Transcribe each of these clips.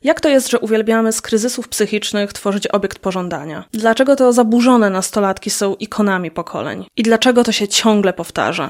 Jak to jest, że uwielbiamy z kryzysów psychicznych tworzyć obiekt pożądania? Dlaczego to zaburzone nastolatki są ikonami pokoleń? I dlaczego to się ciągle powtarza?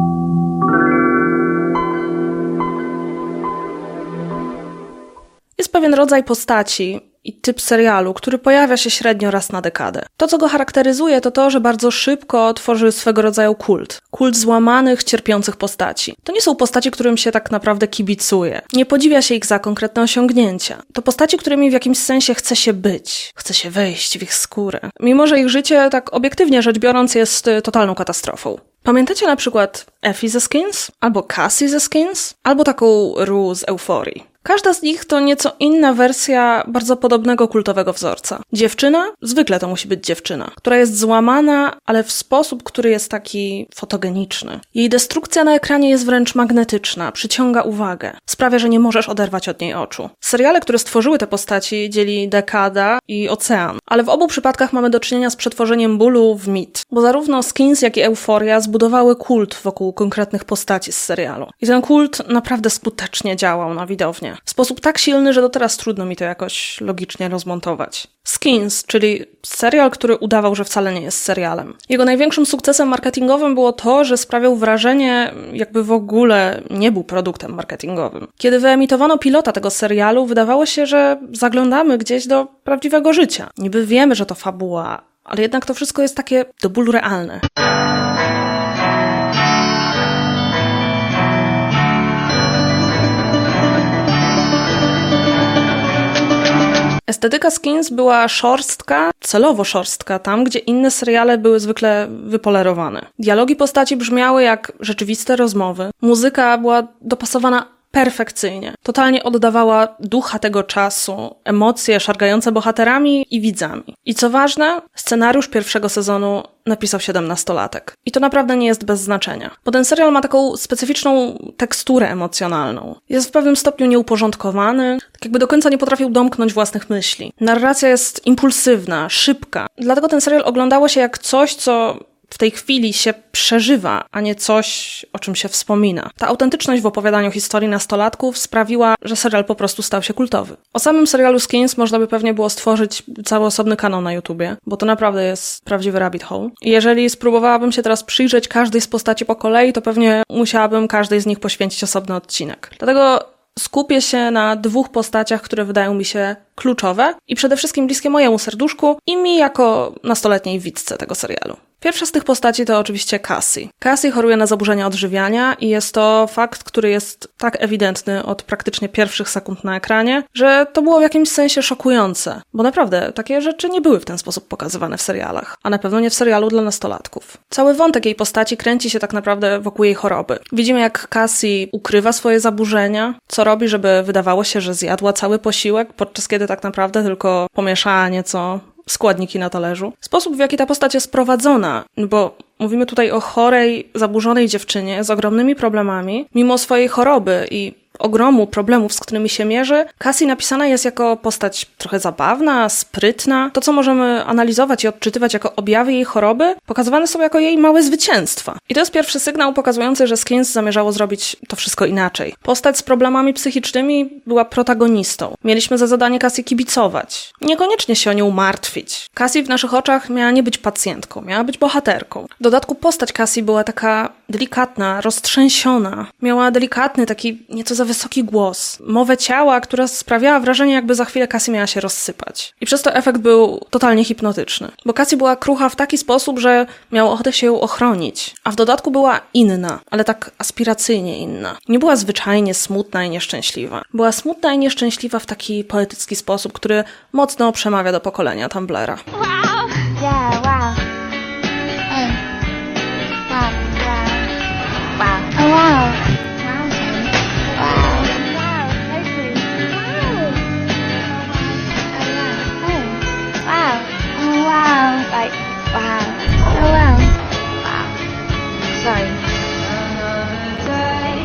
Jest pewien rodzaj postaci i typ serialu, który pojawia się średnio raz na dekadę. To, co go charakteryzuje, to to, że bardzo szybko tworzy swego rodzaju kult. Kult złamanych, cierpiących postaci. To nie są postaci, którym się tak naprawdę kibicuje. Nie podziwia się ich za konkretne osiągnięcia. To postaci, którymi w jakimś sensie chce się być. Chce się wejść w ich skórę. Mimo, że ich życie, tak obiektywnie rzecz biorąc, jest totalną katastrofą. Pamiętacie na przykład Effie ze Skins? Albo Cassie ze Skins? Albo taką Rue z Euforii? Każda z nich to nieco inna wersja bardzo podobnego kultowego wzorca. Dziewczyna, zwykle to musi być dziewczyna, która jest złamana, ale w sposób, który jest taki fotogeniczny. Jej destrukcja na ekranie jest wręcz magnetyczna, przyciąga uwagę, sprawia, że nie możesz oderwać od niej oczu. Seriale, które stworzyły te postaci, dzieli dekada i ocean, ale w obu przypadkach mamy do czynienia z przetworzeniem bólu w mit, bo zarówno Skins, jak i Euforia zbudowały kult wokół konkretnych postaci z serialu. I ten kult naprawdę skutecznie działał na widownię. W sposób tak silny, że do teraz trudno mi to jakoś logicznie rozmontować. Skins, czyli serial, który udawał, że wcale nie jest serialem. Jego największym sukcesem marketingowym było to, że sprawiał wrażenie, jakby w ogóle nie był produktem marketingowym. Kiedy wyemitowano pilota tego serialu, wydawało się, że zaglądamy gdzieś do prawdziwego życia. Niby wiemy, że to fabuła, ale jednak to wszystko jest takie do bólu realne. Estetyka Skins była szorstka, celowo szorstka, tam gdzie inne seriale były zwykle wypolerowane. Dialogi postaci brzmiały jak rzeczywiste rozmowy. Muzyka była dopasowana perfekcyjnie. Totalnie oddawała ducha tego czasu, emocje szargające bohaterami i widzami. I co ważne, scenariusz pierwszego sezonu napisał 17-latek. I to naprawdę nie jest bez znaczenia. Bo ten serial ma taką specyficzną teksturę emocjonalną. Jest w pewnym stopniu nieuporządkowany, tak jakby do końca nie potrafił domknąć własnych myśli. Narracja jest impulsywna, szybka. Dlatego ten serial oglądało się jak coś, co w tej chwili się przeżywa, a nie coś, o czym się wspomina. Ta autentyczność w opowiadaniu historii nastolatków sprawiła, że serial po prostu stał się kultowy. O samym serialu Skins można by pewnie było stworzyć cały osobny kanał na YouTubie, bo to naprawdę jest prawdziwy rabbit hole. I jeżeli spróbowałabym się teraz przyjrzeć każdej z postaci po kolei, to pewnie musiałabym każdej z nich poświęcić osobny odcinek. Dlatego skupię się na dwóch postaciach, które wydają mi się kluczowe i przede wszystkim bliskie mojemu serduszku i mi jako nastoletniej widzce tego serialu. Pierwsza z tych postaci to oczywiście Cassie. Cassie choruje na zaburzenia odżywiania i jest to fakt, który jest tak ewidentny od praktycznie pierwszych sekund na ekranie, że to było w jakimś sensie szokujące, bo naprawdę takie rzeczy nie były w ten sposób pokazywane w serialach, a na pewno nie w serialu dla nastolatków. Cały wątek jej postaci kręci się tak naprawdę wokół jej choroby. Widzimy, jak Cassie ukrywa swoje zaburzenia, co robi, żeby wydawało się, że zjadła cały posiłek, podczas kiedy tak naprawdę tylko pomieszała nieco składniki na talerzu. Sposób, w jaki ta postać jest prowadzona, bo mówimy tutaj o chorej, zaburzonej dziewczynie z ogromnymi problemami, mimo swojej choroby i ogromu problemów, z którymi się mierzy, Cassie napisana jest jako postać trochę zabawna, sprytna. To, co możemy analizować i odczytywać jako objawy jej choroby, pokazywane są jako jej małe zwycięstwa. I to jest pierwszy sygnał pokazujący, że Skins zamierzało zrobić to wszystko inaczej. Postać z problemami psychicznymi była protagonistą. Mieliśmy za zadanie Cassie kibicować. Niekoniecznie się o nią martwić. Cassie w naszych oczach miała nie być pacjentką, miała być bohaterką. W dodatku postać Cassie była taka delikatna, roztrzęsiona. Miała delikatny, taki nieco za wysoki głos. Mowę ciała, która sprawiała wrażenie, jakby za chwilę Cassie miała się rozsypać. I przez to efekt był totalnie hipnotyczny. Bo Cassie była krucha w taki sposób, że miało ochotę się ją ochronić. A w dodatku była inna, ale tak aspiracyjnie inna. Nie była zwyczajnie smutna i nieszczęśliwa. Była smutna i nieszczęśliwa w taki poetycki sposób, który mocno przemawia do pokolenia Tumblera. Wow! Yeah, wow. Wow, wow. Wow. Oh, wow.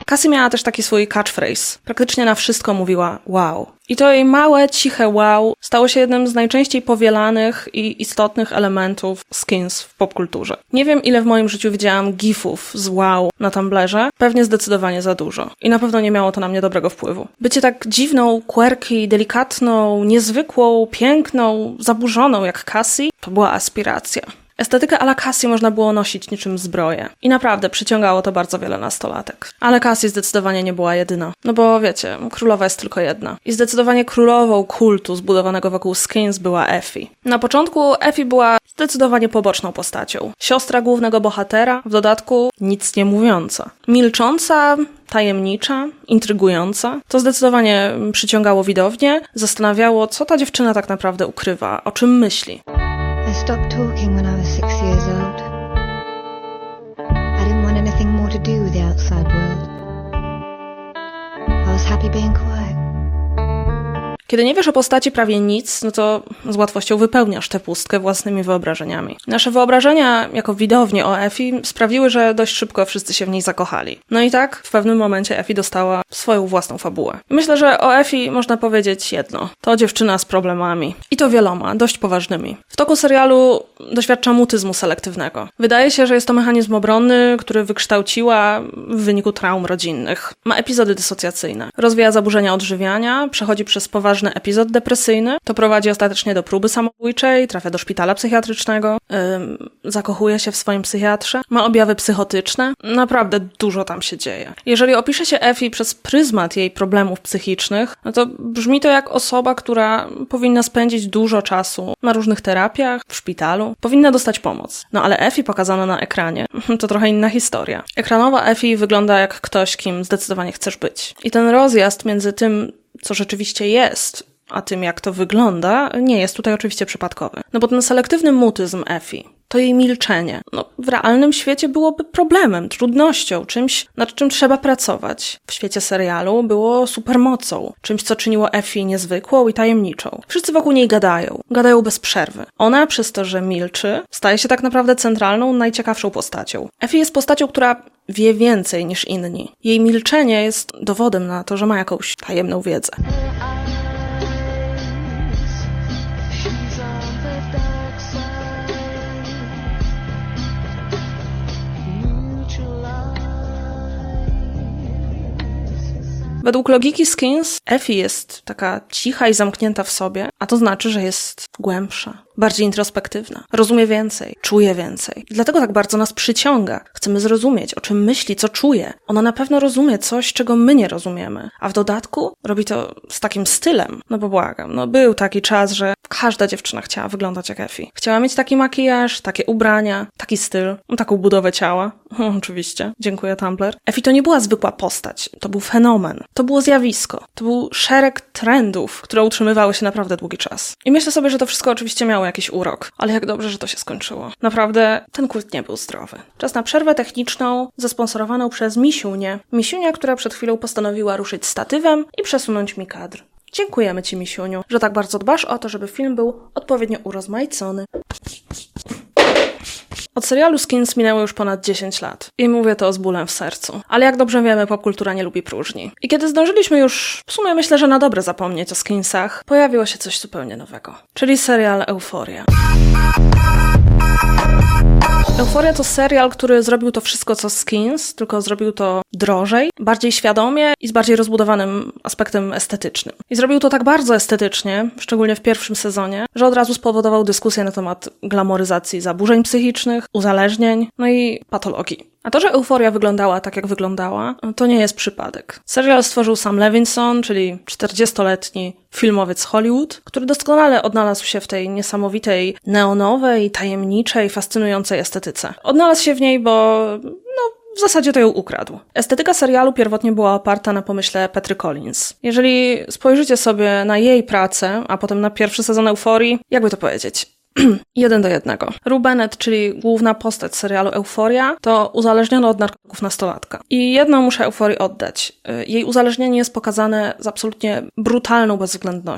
Cassie miała też taki swój catchphrase. Praktycznie na wszystko mówiła wow. I to jej małe, ciche wow stało się jednym z najczęściej powielanych i istotnych elementów Skins w popkulturze. Nie wiem, ile w moim życiu widziałam gifów z wow na Tumblerze, pewnie zdecydowanie za dużo. I na pewno nie miało to na mnie dobrego wpływu. Bycie tak dziwną, quirky, delikatną, niezwykłą, piękną, zaburzoną jak Cassie, to była aspiracja. Estetykę à la Cassie można było nosić niczym zbroję. I naprawdę przyciągało to bardzo wiele nastolatek. Ale Cassie zdecydowanie nie była jedyna. No bo wiecie, królowa jest tylko jedna. I zdecydowanie królową kultu zbudowanego wokół Skins była Effie. Na początku Effie była zdecydowanie poboczną postacią. Siostra głównego bohatera, w dodatku nic nie mówiąca. Milcząca, tajemnicza, intrygująca. To zdecydowanie przyciągało widownię, zastanawiało, co ta dziewczyna tak naprawdę ukrywa, o czym myśli. I stopped talking when I was 6 years old. I didn't want anything more to do with the outside world. I was happy being quiet. Kiedy nie wiesz o postaci prawie nic, no to z łatwością wypełniasz tę pustkę własnymi wyobrażeniami. Nasze wyobrażenia jako widownie o Effie sprawiły, że dość szybko wszyscy się w niej zakochali. No i tak w pewnym momencie Effie dostała swoją własną fabułę. I myślę, że o Effie można powiedzieć jedno. To dziewczyna z problemami. I to wieloma, dość poważnymi. W toku serialu doświadcza mutyzmu selektywnego. Wydaje się, że jest to mechanizm obronny, który wykształciła w wyniku traum rodzinnych. Ma epizody dysocjacyjne. Rozwija zaburzenia odżywiania, przechodzi przez poważny epizod depresyjny, to prowadzi ostatecznie do próby samobójczej, trafia do szpitala psychiatrycznego, zakochuje się w swoim psychiatrze, ma objawy psychotyczne. Naprawdę dużo tam się dzieje. Jeżeli opisze się Effie przez pryzmat jej problemów psychicznych, no to brzmi to jak osoba, która powinna spędzić dużo czasu na różnych terapiach, w szpitalu, powinna dostać pomoc. No ale Effie pokazana na ekranie to trochę inna historia. Ekranowa Effie wygląda jak ktoś, kim zdecydowanie chcesz być. I ten rozjazd między tym, co rzeczywiście jest, a tym, jak to wygląda, nie jest tutaj oczywiście przypadkowy. No bo ten selektywny mutyzm Effie, to jej milczenie, no w realnym świecie byłoby problemem, trudnością, czymś, nad czym trzeba pracować. W świecie serialu było supermocą, czymś, co czyniło Effie niezwykłą i tajemniczą. Wszyscy wokół niej gadają bez przerwy. Ona, przez to, że milczy, staje się tak naprawdę centralną, najciekawszą postacią. Effie jest postacią, która wie więcej niż inni. Jej milczenie jest dowodem na to, że ma jakąś tajemną wiedzę. Według logiki Skins, Effie jest taka cicha i zamknięta w sobie, a to znaczy, że jest głębsza, bardziej introspektywna, rozumie więcej, czuje więcej. I dlatego tak bardzo nas przyciąga. Chcemy zrozumieć, o czym myśli, co czuje. Ona na pewno rozumie coś, czego my nie rozumiemy. A w dodatku robi to z takim stylem. No bo błagam, no był taki czas, że każda dziewczyna chciała wyglądać jak Effie. Chciała mieć taki makijaż, takie ubrania, taki styl, taką budowę ciała. Oczywiście. Dziękuję, Tumblr. Effie to nie była zwykła postać. To był fenomen. To było zjawisko. To był szereg trendów, które utrzymywały się naprawdę długi czas. I myślę sobie, że to wszystko oczywiście miało jakiś urok. Ale jak dobrze, że to się skończyło. Naprawdę ten kult nie był zdrowy. Czas na przerwę techniczną zasponsorowaną przez Misiunię. Misiunia, która przed chwilą postanowiła ruszyć statywem i przesunąć mi kadr. Dziękujemy Ci, Misiuniu, że tak bardzo dbasz o to, żeby film był odpowiednio urozmaicony. Od serialu Skins minęło już ponad 10 lat. I mówię to z bólem w sercu. Ale jak dobrze wiemy, popkultura nie lubi próżni. I kiedy zdążyliśmy już, w sumie myślę, że na dobre zapomnieć o Skinsach, pojawiło się coś zupełnie nowego. Czyli serial Euphoria. Euphoria to serial, który zrobił to wszystko, co Skins, tylko zrobił to drożej, bardziej świadomie i z bardziej rozbudowanym aspektem estetycznym. I zrobił to tak bardzo estetycznie, szczególnie w pierwszym sezonie, że od razu spowodował dyskusję na temat glamoryzacji zaburzeń psychicznych, uzależnień, no i patologii. A to, że Euphoria wyglądała tak, jak wyglądała, to nie jest przypadek. Serial stworzył Sam Levinson, czyli 40-letni filmowiec z Hollywood, który doskonale odnalazł się w tej niesamowitej, neonowej, tajemniczej, fascynującej estetyce. Odnalazł się w niej, bo w zasadzie to ją ukradł. Estetyka serialu pierwotnie była oparta na pomyśle Petry Collins. Jeżeli spojrzycie sobie na jej pracę, a potem na pierwszy sezon Euforii, jakby to powiedzieć? 1:1. Rue Bennett, czyli główna postać serialu Euphoria, to uzależniona od narkotyków nastolatka. I jedno muszę Euforii oddać. Jej uzależnienie jest pokazane z absolutnie brutalną bezwzględnością.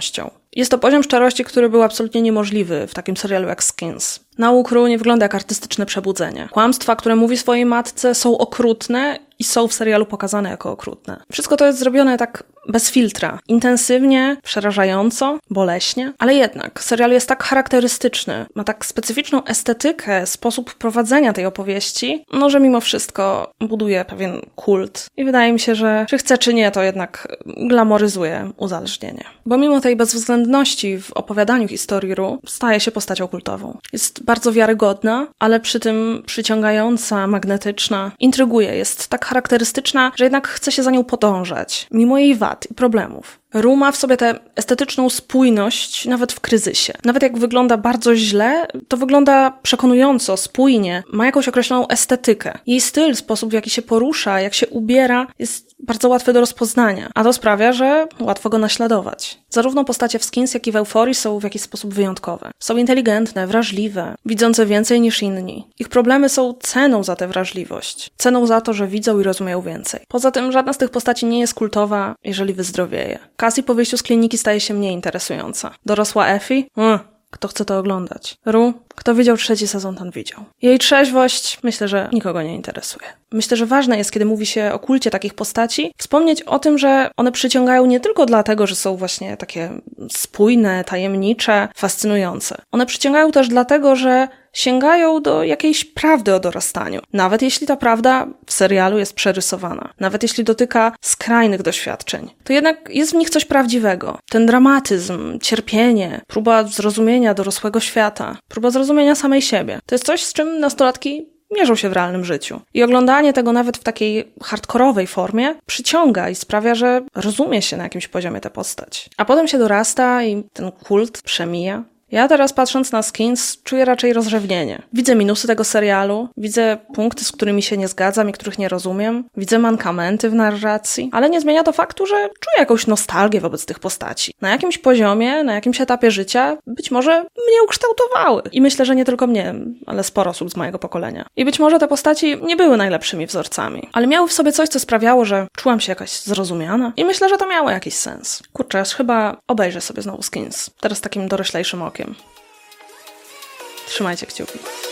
Jest to poziom szczerości, który był absolutnie niemożliwy w takim serialu jak Skins. Nauk Ru nie wygląda jak artystyczne przebudzenie. Kłamstwa, które mówi swojej matce, są okrutne i są w serialu pokazane jako okrutne. Wszystko to jest zrobione tak bez filtra. Intensywnie, przerażająco, boleśnie, ale jednak serial jest tak charakterystyczny, ma tak specyficzną estetykę, sposób prowadzenia tej opowieści, no że mimo wszystko buduje pewien kult. I wydaje mi się, że czy chce, czy nie, to jednak glamoryzuje uzależnienie. Bo mimo tej bezwzględności w opowiadaniu historii Ru, staje się postacią kultową. Jest bardzo wiarygodna, ale przy tym przyciągająca, magnetyczna, intryguje, jest tak charakterystyczna, że jednak chce się za nią podążać, mimo jej wad i problemów. Ru ma w sobie tę estetyczną spójność nawet w kryzysie. Nawet jak wygląda bardzo źle, to wygląda przekonująco, spójnie, ma jakąś określoną estetykę. Jej styl, sposób w jaki się porusza, jak się ubiera, jest bardzo łatwy do rozpoznania, a to sprawia, że łatwo go naśladować. Zarówno postacie w Skins, jak i w Euforii są w jakiś sposób wyjątkowe. Są inteligentne, wrażliwe, widzące więcej niż inni. Ich problemy są ceną za tę wrażliwość. Ceną za to, że widzą i rozumieją więcej. Poza tym żadna z tych postaci nie jest kultowa, jeżeli wyzdrowieje. Cassie po wyjściu z kliniki staje się mniej interesująca. Dorosła Effie? Kto chce to oglądać? Ru? Kto widział 3. sezon, ten widział. Jej trzeźwość myślę, że nikogo nie interesuje. Myślę, że ważne jest, kiedy mówi się o kulcie takich postaci, wspomnieć o tym, że one przyciągają nie tylko dlatego, że są właśnie takie spójne, tajemnicze, fascynujące. One przyciągają też dlatego, że sięgają do jakiejś prawdy o dorastaniu. Nawet jeśli ta prawda w serialu jest przerysowana. Nawet jeśli dotyka skrajnych doświadczeń. To jednak jest w nich coś prawdziwego. Ten dramatyzm, cierpienie, próba zrozumienia dorosłego świata, próba zrozumienia samej siebie. To jest coś, z czym nastolatki mierzą się w realnym życiu. I oglądanie tego nawet w takiej hardkorowej formie przyciąga i sprawia, że rozumie się na jakimś poziomie tę postać. A potem się dorasta i ten kult przemija. Ja teraz patrząc na Skins czuję raczej rozrzewnienie. Widzę minusy tego serialu, widzę punkty, z którymi się nie zgadzam i których nie rozumiem, widzę mankamenty w narracji, ale nie zmienia to faktu, że czuję jakąś nostalgię wobec tych postaci. Na jakimś poziomie, na jakimś etapie życia być może mnie ukształtowały. I myślę, że nie tylko mnie, ale sporo osób z mojego pokolenia. I być może te postaci nie były najlepszymi wzorcami, ale miały w sobie coś, co sprawiało, że czułam się jakaś zrozumiana i myślę, że to miało jakiś sens. Kurczę, aż chyba obejrzę sobie znowu Skins. Teraz takim doroślejszym okiem. Trzymajcie kciuki.